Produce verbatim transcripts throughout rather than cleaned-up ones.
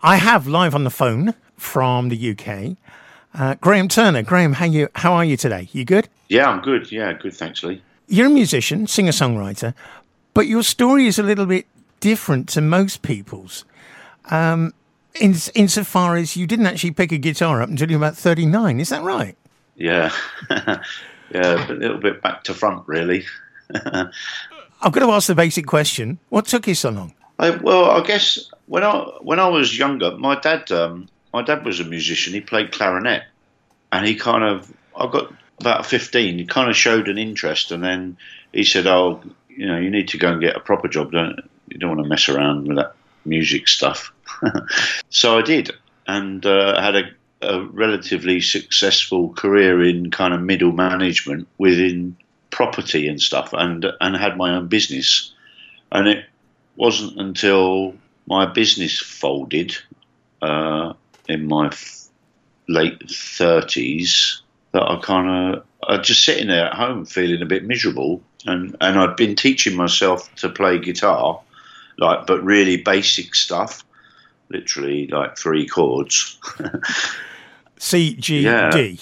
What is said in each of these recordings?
I have live on the phone from the U K, uh, Graham Turner. Graham, how you? How are you today? You good? Yeah, I'm good. Yeah, good. Thanks, Lee. You're a musician, singer-songwriter, but your story is a little bit different to most people's. Um, in insofar as you didn't actually pick a guitar up until you were about thirty-nine. Is that right? Yeah, yeah, a little bit back to front, really. I've got to ask the basic question: what took you so long? I, well, I guess when I when I was younger, my dad um, my dad was a musician. He played clarinet, and he kind of I got about fifteen. He kind of showed an interest, and then he said, "Oh, you know, you need to go and get a proper job. Don't you don't want to mess around with that music stuff." So I did, and uh, had a, a relatively successful career in kind of middle management within property and stuff, and and had my own business, and it wasn't until my business folded uh, in my f- late thirties that I kind of I was just sitting there at home feeling a bit miserable, and, and I'd been teaching myself to play guitar, like but really basic stuff, literally like three chords. C, G, yeah. D.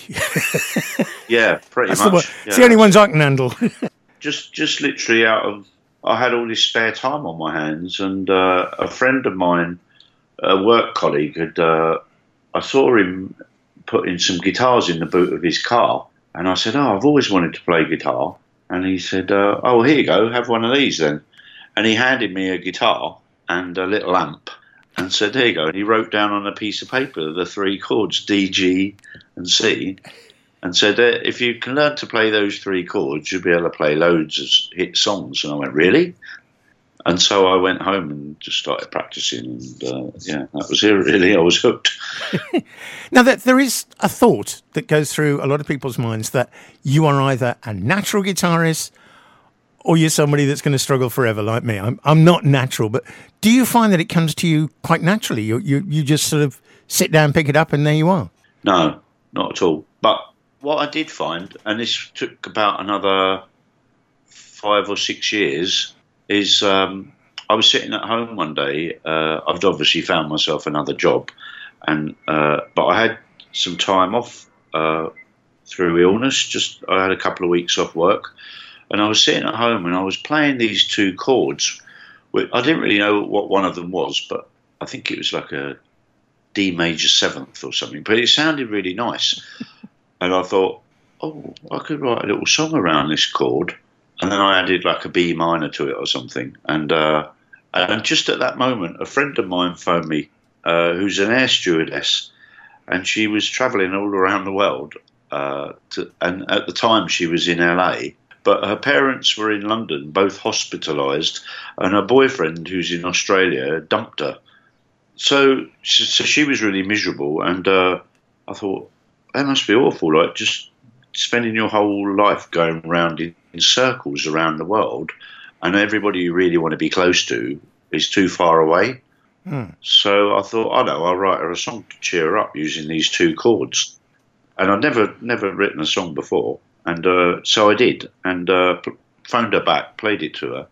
Yeah, pretty That's much. The one, yeah. It's the only ones I can handle. just, just literally out of. I had all this spare time on my hands, and uh, a friend of mine, a work colleague, had. Uh, I saw him putting some guitars in the boot of his car, and I said, "Oh, I've always wanted to play guitar." And he said, uh, "Oh, here you go, have one of these then." And he handed me a guitar and a little amp, and said, "There you go." And he wrote down on a piece of paper the three chords, D, G, and C. And said, uh, if you can learn to play those three chords, you'll be able to play loads of hit songs. And I went, really? And so I went home and just started practicing. And uh, yeah, that was it, really. I was hooked. Now, that there is a thought that goes through a lot of people's minds that you are either a natural guitarist or you're somebody that's going to struggle forever like me. I'm I'm not natural, but do you find that it comes to you quite naturally? You, you, you just sort of sit down, pick it up, and there you are? No, not at all. But what I did find, and this took about another five or six years, is um, I was sitting at home one day. Uh, I'd obviously found myself another job, and uh, but I had some time off uh, through illness. Just I had a couple of weeks off work, and I was sitting at home and I was playing these two chords. I didn't really know what one of them was, but I think it was like a D major seventh or something. But it sounded really nice. And I thought, oh, I could write a little song around this chord. And then I added like a B minor to it or something. And uh, and just at that moment, a friend of mine phoned me, uh, who's an air stewardess. And she was travelling all around the world. Uh, to, and at the time, she was in L A. But her parents were in London, both hospitalised. And her boyfriend, who's in Australia, dumped her. So, so she was really miserable. And uh, I thought, that must be awful, like just spending your whole life going around in, in circles around the world, and everybody you really want to be close to is too far away. Mm. So I thought, I know, I'll write her a song to cheer her up using these two chords. And I'd never never written a song before, and uh, so I did, and uh, phoned her back, played it to her,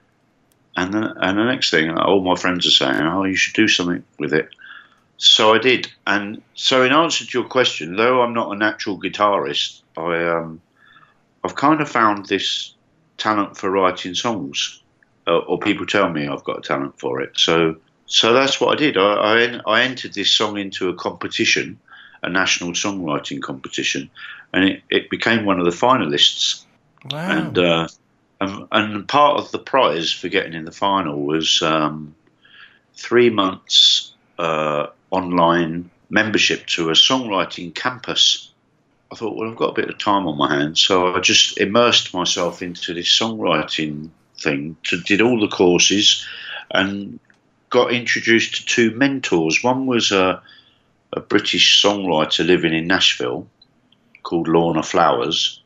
and then, and the next thing, all my friends are saying, oh, you should do something with it. So I did, and so in answer to your question, though I'm not a natural guitarist, I um, I've kind of found this talent for writing songs, uh, or people tell me I've got a talent for it. So so that's what I did. I I, I entered this song into a competition, a national songwriting competition, and it, it became one of the finalists. Wow! And uh, and, and part of the prize for getting in the final was um, three months. Uh, online membership to a songwriting campus. I thought, well, I've got a bit of time on my hands, so I just immersed myself into this songwriting thing, to, did all the courses, and got introduced to two mentors. One was a, a British songwriter living in Nashville called Lorna Flowers,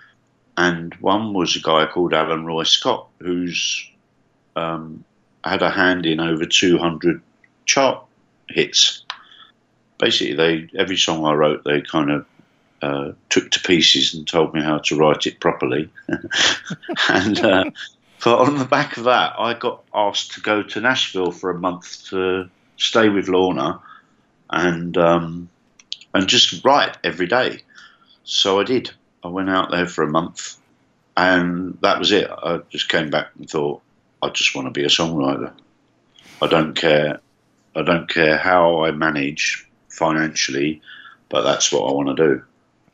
and one was a guy called Alan Roy Scott, who's um, had a hand in over two hundred chart hits. Basically, they every song I wrote, they kind of uh, took to pieces and told me how to write it properly. and uh, but on the back of that, I got asked to go to Nashville for a month to stay with Lorna, and um, and just write every day. So I did. I went out there for a month, and that was it. I just came back and thought, I just want to be a songwriter. I don't care. I don't care how I manage financially, but that's what I want to do.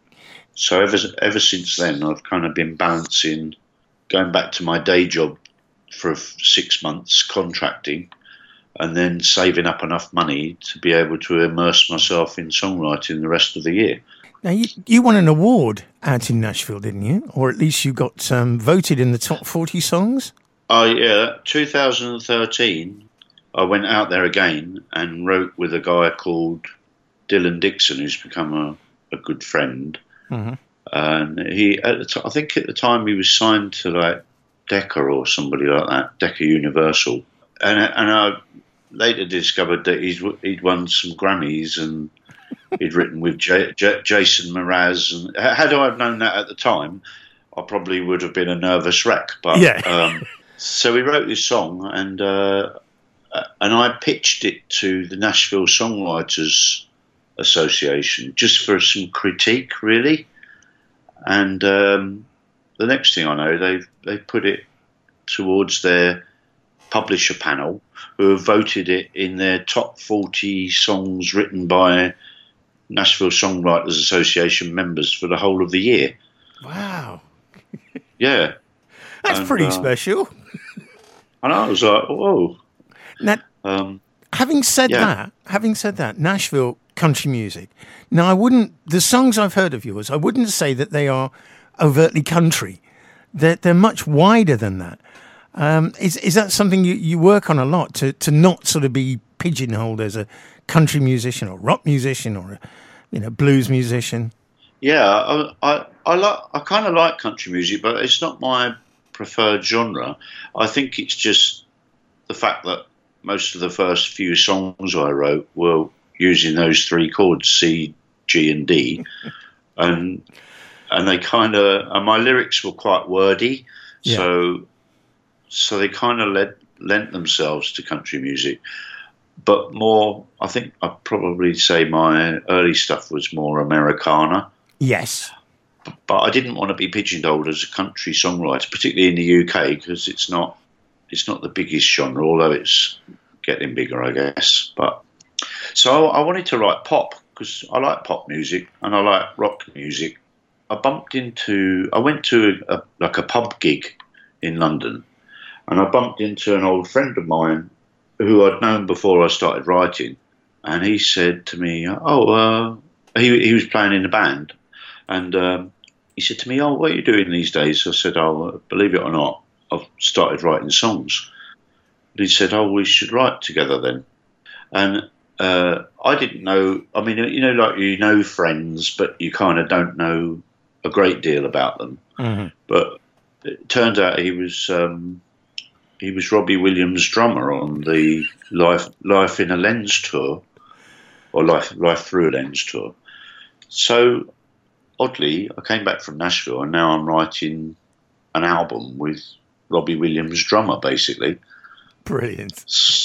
So ever ever since then, I've kind of been balancing, going back to my day job for six months, contracting, and then saving up enough money to be able to immerse myself in songwriting the rest of the year. Now, you, you won an award out in Nashville, didn't you? Or at least you got um, voted in the top forty songs? Oh, yeah. two thousand thirteen, I went out there again and wrote with a guy called Dylan Dixon, who's become a, a good friend. Mm-hmm. And he, at the t- I think at the time he was signed to like Decca or somebody like that, Decca Universal. And, and I later discovered that he's, he'd won some Grammys and he'd written with J- J- Jason Mraz. And had I known that at the time, I probably would have been a nervous wreck. But yeah. um, so we wrote this song, and uh, and I pitched it to the Nashville Songwriters Association just for some critique, really. And um, the next thing I know, they they put it towards their publisher panel, who have voted it in their top forty songs written by Nashville Songwriters Association members for the whole of the year. Wow. Yeah. That's and, pretty uh, special. And I was like, whoa. Now, um, having said yeah. that, having said that, Nashville country music. Now, I wouldn't, the songs I've heard of yours, I wouldn't say that they are overtly country. They're, they're much wider than that. Um, is is that something you, you work on a lot, to, to not sort of be pigeonholed as a country musician or rock musician or a, you know, blues musician? Yeah, I I, I like I kind of like country music, but it's not my preferred genre. I think it's just the fact that most of the first few songs I wrote were using those three chords, C, G, and D, and and they kind of and my lyrics were quite wordy, yeah. so so they kind of led lent themselves to country music. But more, I think I'd probably say my early stuff was more Americana. Yes. But I didn't want to be pigeonholed as a country songwriter, particularly in the U K, because it's not it's not the biggest genre, although it's getting bigger, I guess. But so I wanted to write pop because I like pop music and I like rock music. I bumped into, I went to a, like a pub gig in London, and I bumped into an old friend of mine who I'd known before I started writing, and he said to me, "Oh, uh, he he was playing in a band." And um, he said to me, "Oh, what are you doing these days?" I said, "Oh, believe it or not, I've started writing songs." And he said, "Oh, we should write together then." And uh, I didn't know, I mean, you know, like you know friends, but you kind of don't know a great deal about them. Mm-hmm. But it turned out he was um, he was Robbie Williams' drummer on the Life Life in a Lens tour, or Life Life Through a Lens tour. So oddly, I came back from Nashville and now I'm writing an album with Robbie Williams' drummer, basically. Brilliant.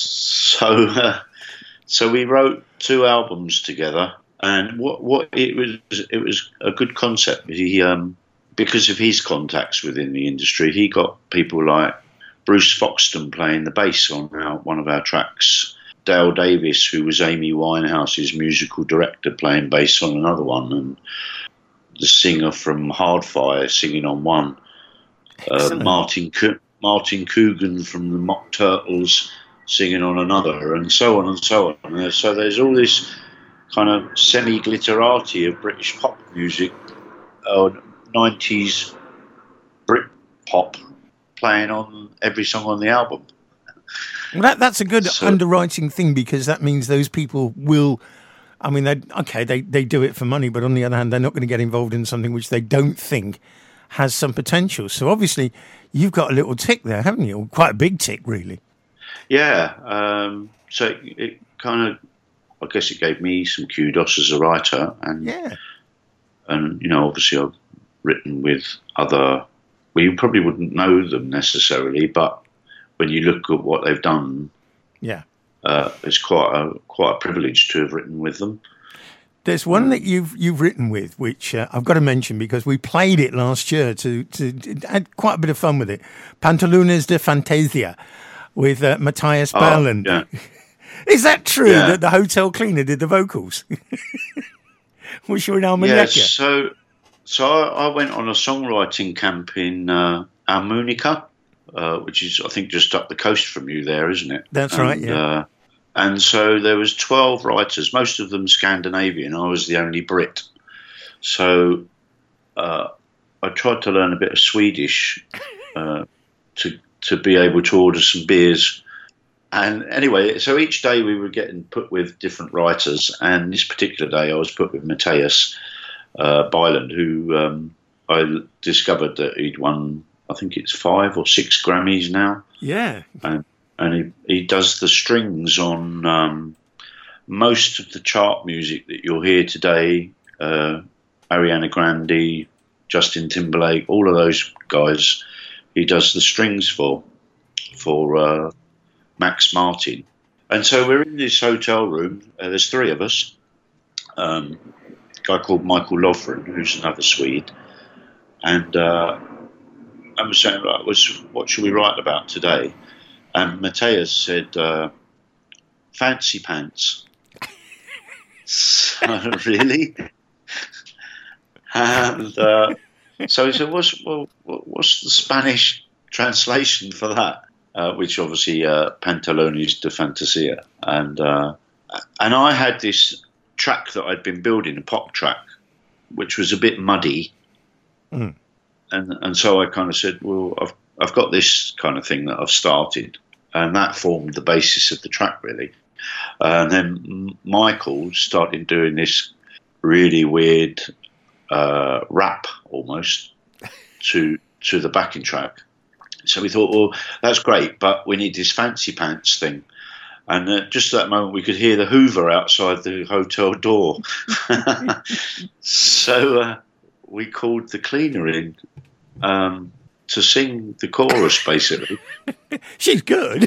So, uh, so we wrote two albums together, and what what it was it was a good concept. He um, because of his contacts within the industry, he got people like Bruce Foxton playing the bass on our, one of our tracks. Dale Davis, who was Amy Winehouse's musical director, playing bass on another one, and the singer from Hardfire singing on one, uh, Martin Co- Martin Coogan from the Mock Turtles singing on another, and so on and so on. And so there's all this kind of semi-glitterati of British pop music, uh, nineties Brit pop, playing on every song on the album. Well, that, that's a good so, underwriting thing, because that means those people will... I mean, they okay, they, they do it for money, but on the other hand, they're not going to get involved in something which they don't think has some potential. So obviously, you've got a little tick there, haven't you? Quite a big tick, really. Yeah. Um, so it, it kind of, I guess it gave me some kudos as a writer. And, yeah. And, you know, obviously I've written with other, well, you probably wouldn't know them necessarily, but when you look at what they've done, yeah, uh, it's quite a quite a privilege to have written with them. There's one that you've you've written with, which uh, I've got to mention because we played it last year to to, to had quite a bit of fun with it. Pantalones de Fantasia with uh, Matthias Berland. Oh, yeah. Is that true yeah. that the hotel cleaner did the vocals? Was you in Armagnac? Yeah, so so I, I went on a songwriting camp in uh, Armunica, uh, which is I think just up the coast from you there, isn't it? That's and, right. Yeah. Uh, and so there was twelve writers, most of them Scandinavian. I was the only Brit. So uh, I tried to learn a bit of Swedish uh, to to be able to order some beers. And anyway, so each day we were getting put with different writers, and this particular day I was put with Matthias uh, Byland, who um, I discovered that he'd won, I think it's five or six Grammys now. Yeah. And, and he, he does the strings on um, most of the chart music that you'll hear today, uh, Ariana Grande, Justin Timberlake, all of those guys, he does the strings for, for... Uh, Max Martin. And so we're in this hotel room. Uh, there's three of us. Um, a guy called Michael Lovren, who's another Swede. And uh, I was saying, right, was, what should we write about today? And Matthias said, uh, fancy pants. So, really? And uh, so he said, what's, well, what's the Spanish translation for that? Uh, which obviously uh, Pantalones de Fantasia, and uh, and I had this track that I'd been building, a pop track, which was a bit muddy, mm. and and so I kind of said, well, I've I've got this kind of thing that I've started, and that formed the basis of the track really, uh, and then Michael started doing this really weird uh, rap almost to to the backing track. So we thought, well, that's great, but we need this fancy pants thing. And uh, just at that moment, we could hear the Hoover outside the hotel door. So uh, we called the cleaner in um, to sing the chorus, basically. She's good.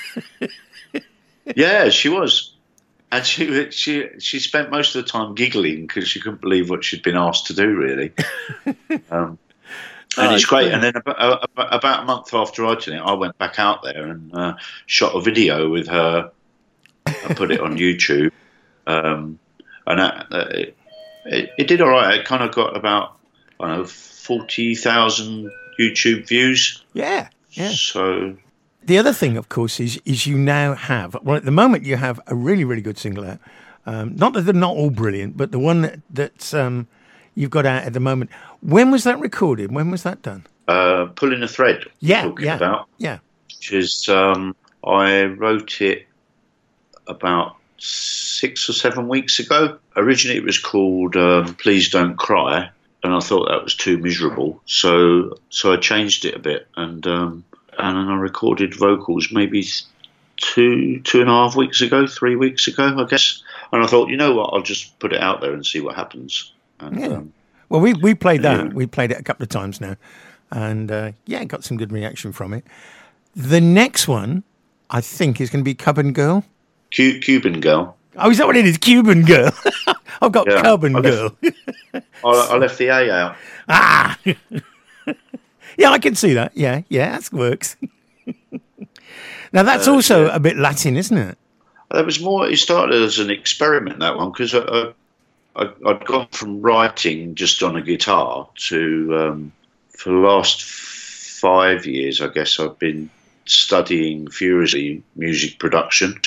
Yeah, she was. And she she she spent most of the time giggling because she couldn't believe what she'd been asked to do, really. Um And oh, it's great. And then about, about a month after writing it, I went back out there and uh, shot a video with her. I put it on YouTube. Um, and that, uh, it, it, it did all right. It kind of got about, I don't know, forty thousand YouTube views. Yeah, yeah. So the other thing, of course, is is you now have, well, at the moment you have a really, really good single out. Um, not that they're not all brilliant, but the one that, that's... Um, you've got out at the moment. When was that recorded? When was that done? Uh, Pulling a Thread. Yeah, talking yeah, about. yeah. Which is, um, I wrote it about six or seven weeks ago. Originally, it was called um, Please Don't Cry, and I thought that was too miserable. So, so I changed it a bit, and um, and then I recorded vocals maybe two two and a half weeks ago, three weeks ago, I guess. And I thought, you know what? I'll just put it out there and see what happens. And, yeah. um, well, we we played that. Yeah. We played it a couple of times now, and uh, yeah, got some good reaction from it. The next one, I think, is going to be Cuban Girl. C- Cuban Girl. Oh, is that what it is? Cuban Girl. I've got Yeah, Cuban I Girl. left, I, I left the A out. Ah, yeah, I can see that. Yeah, yeah, that works. Now that's Uh, also yeah. a bit Latin, isn't it? There was more. It started as an experiment, that one, because I, I, I, I'd gone from writing just on a guitar to um, for the last five years, I guess, I've been studying furiously music production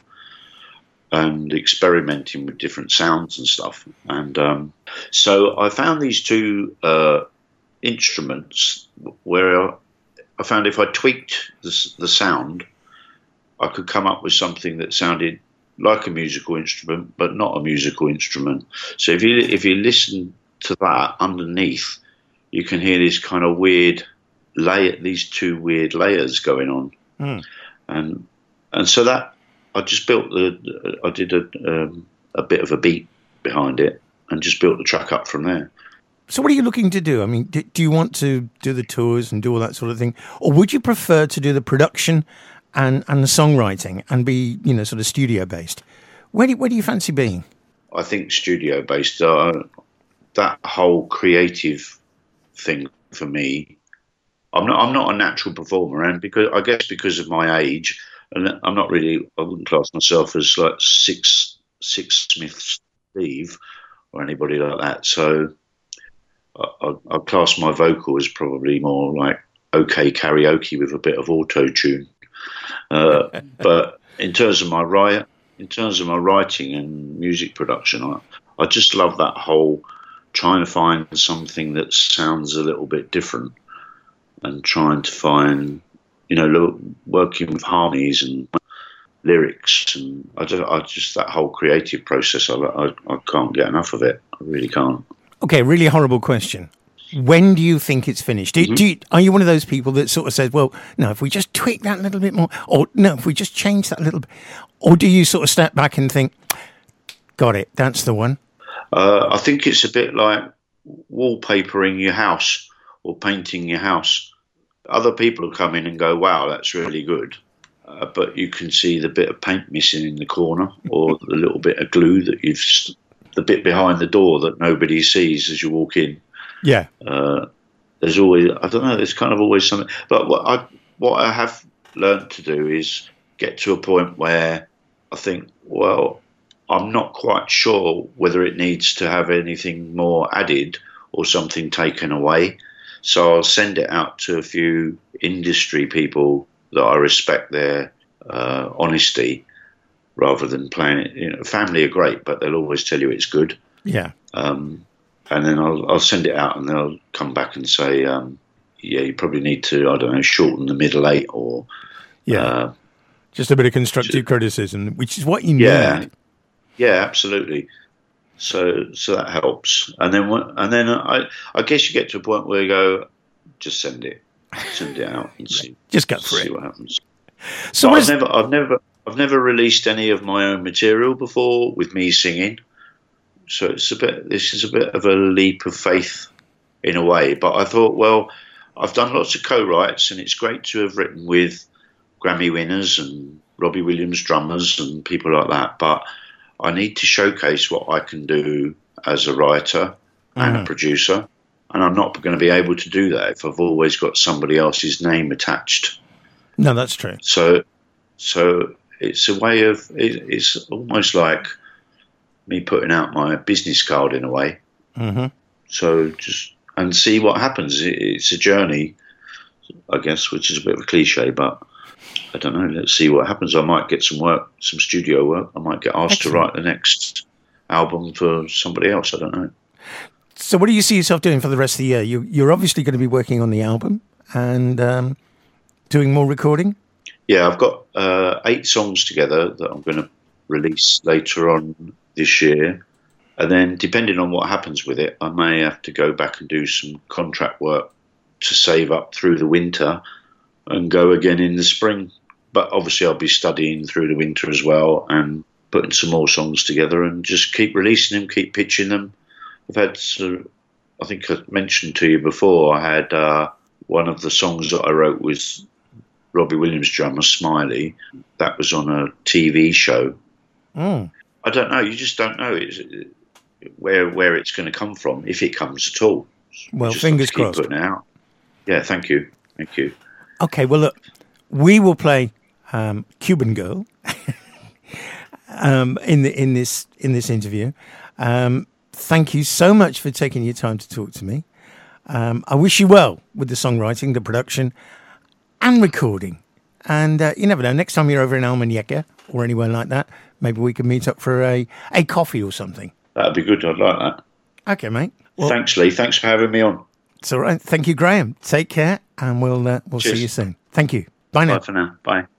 and experimenting with different sounds and stuff. And um, so I found these two uh, instruments where I found if I tweaked the, the sound, I could come up with something that sounded like a musical instrument, but not a musical instrument. So if you if you listen to that underneath, you can hear this kind of weird layer, these two weird layers going on, mm. and and so that I just built the I did a um, a bit of a beat behind it and just built the track up from there. So what are you looking to do? I mean, do, do you want to do the tours and do all that sort of thing, or would you prefer to do the production and, and the songwriting and be, you know, sort of studio based. Where do, where do you fancy being? I think studio based, uh, that whole creative thing for me, I'm not, I'm not a natural performer, and because I guess because of my age, and I'm not really, I wouldn't class myself as like six, six Smith Steve or anybody like that. So I, I class my vocal as probably more like okay karaoke with a bit of auto tune. Uh, but in terms of my write, in terms of my writing and music production, I, I just love that whole trying to find something that sounds a little bit different and trying to find, you know, lo- working with harmonies and lyrics. And I just, I just that whole creative process, I, I, I can't get enough of it. I really can't. Okay, really horrible question. When do you think it's finished? Do, mm-hmm. do you, are you one of those people that sort of says, well, no, if we just tweak that a little bit more, or no, if we just change that a little bit, or do you sort of step back and think, got it, that's the one? Uh, I think it's a bit like wallpapering your house or painting your house. Other people will come in and go, wow, that's really good. Uh, but you can see the bit of paint missing in the corner or the little bit of glue that you've, the bit behind the door that nobody sees as you walk in. Yeah. Uh, there's always, I don't know, there's kind of always something. But what I, what I have learned to do is get to a point where I think, well, I'm not quite sure whether it needs to have anything more added or something taken away. So I'll send it out to a few industry people that I respect their uh, honesty rather than playing it. You know, family are great, but they'll always tell you it's good. Yeah. Um, and then I'll, I'll send it out and they'll come back and say, um, yeah, you probably need to, I don't know, shorten the middle eight or... Yeah. Uh, just a bit of constructive just, criticism, which is what you yeah, need. Yeah, absolutely. So, so that helps. And then, and then I, I guess you get to a point where you go, just send it, send it out and see, just go for see it. what happens. So I've never, I've never, I've never released any of my own material before with me singing. So it's a bit, this is a bit of a leap of faith in a way. But I thought, well, I've done lots of co-writes, and it's great to have written with Grammy winners and Robbie Williams drummers and people like that. But I need to showcase what I can do as a writer and mm-hmm. a producer. And I'm not going to be able to do that if I've always got somebody else's name attached. No, that's true. So, so it's a way of, it, it's almost like me putting out my business card in a way. Mm-hmm. So just, and see what happens. It, it's a journey, I guess, which is a bit of a cliche, but I don't know. Let's see what happens. I might get some work, some studio work. I might get asked Excellent. to write the next album for somebody else. I don't know. So what do you see yourself doing for the rest of the year? You, you're obviously going to be working on the album and um, doing more recording? Yeah, I've got uh, eight songs together that I'm going to release later on this year. And then depending on what happens with it, I may have to go back and do some contract work to save up through the winter and go again in the spring. But obviously I'll be studying through the winter as well and putting some more songs together and just keep releasing them, keep pitching them. I've had, uh, I think I mentioned to you before, I had uh, one of the songs that I wrote with Robbie Williams drummer, Smiley. That was on a T V show. Mm. I don't know. You just don't know it's, where where it's going to come from, if it comes at all. Well, fingers keep crossed. Putting it out. Yeah, thank you. Thank you. Okay, well, look, we will play um, Cuban Girl um, in the in this in this interview. Um, thank you so much for taking your time to talk to me. Um, I wish you well with the songwriting, the production, and recording. And uh, you never know, next time you're over in Almuñeca or anywhere like that, maybe we can meet up for a, a coffee or something. That'd be good. I'd like that. Okay, mate. Well, thanks, Lee. Thanks for having me on. It's all right. Thank you, Graham. Take care, and we'll uh, we'll Cheers. see you soon. Thank you. Bye now. Bye for now. Bye.